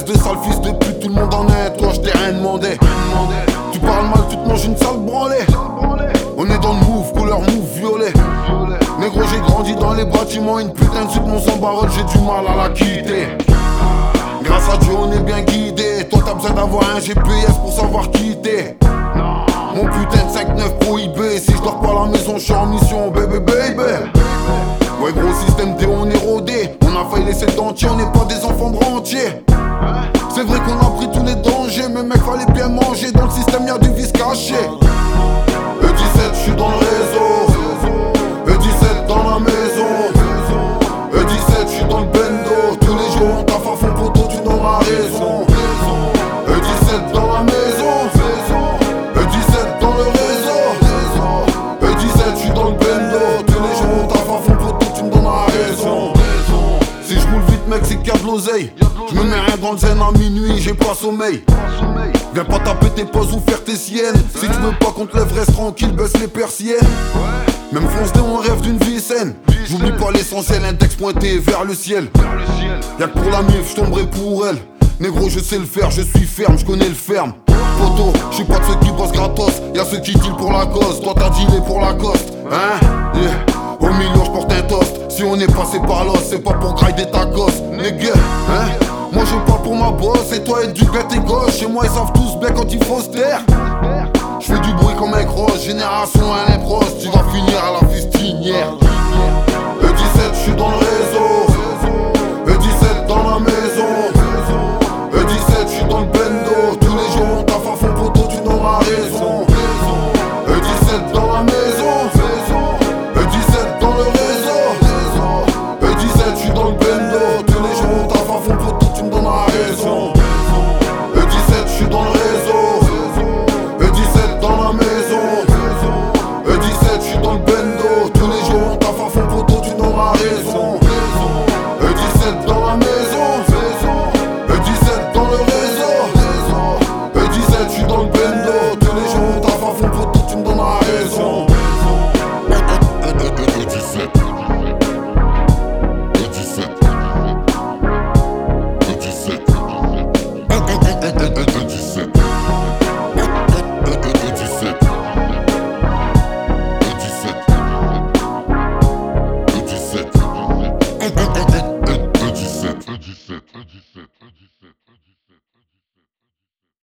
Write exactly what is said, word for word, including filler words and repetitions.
de sale fils de pute, tout le monde en est. Toi je t'ai rien demandé. Tu parles mal, tu te manges une sale branlée. On est dans le move, couleur move violet. Négro j'ai grandi dans les bâtiments, une putain de suite mon sang barole, j'ai du mal à la quitter. Grâce à Dieu on est bien guidé. Toi t'as besoin d'avoir un G P S pour savoir quitter. Mon putain de cinq neuf prohibé. Si je dors pas à la maison je suis en mission, baby baby. Ouais gros système D on est rodé. On a failli laisser le dentier, on n'est pas des enfants de rentier. C'est vrai qu'on a pris tous les dangers, mais mec fallait bien manger. Dans le système y'a du vice caché. E dix-sept je suis dans le réseau. E dix-sept dans la maison. E dix-sept je suis dans le bendo. Tous les jours on taffe à fond poteau, tu donneras raison. E dix-sept dans la maison. E dix-sept dans le réseau. E dix-sept je suis dans le bendo. Tous les jours on taffe à fond poteau, tu me donneras raison. Si je roule vite mec c'est qu'il y a de l'oseille. Je me mets rien dans le zen à minuit, j'ai pas sommeil. Viens pas taper tes pauses ou faire tes siennes. Si tu veux pas qu'on te lève, reste tranquille, baisse les persiennes. Même fonce on rêve d'une vie saine. J'oublie pas l'essentiel, index pointé vers le ciel. Y'a que pour la mif, je tomberai pour elle. Négro je sais le faire, je suis ferme, je connais le ferme. Poto, je suis pas de ceux qui bossent gratos. Y'a ceux qui deal pour la cause, toi t'as dealé pour la coste. Hein yeah. Au milieu je porte un toast. Si on est passé par l'os, c'est pas pour grinder ta gosse. Nigga, hein. Moi je parle pour ma bosse et toi éduque tes gosses. Chez moi ils savent tous bien quand il faut se taire. Je fais du bruit comme un cross, génération à l'impros. Tu vas finir à la fistinière. E dix-sept je suis dans le réseau.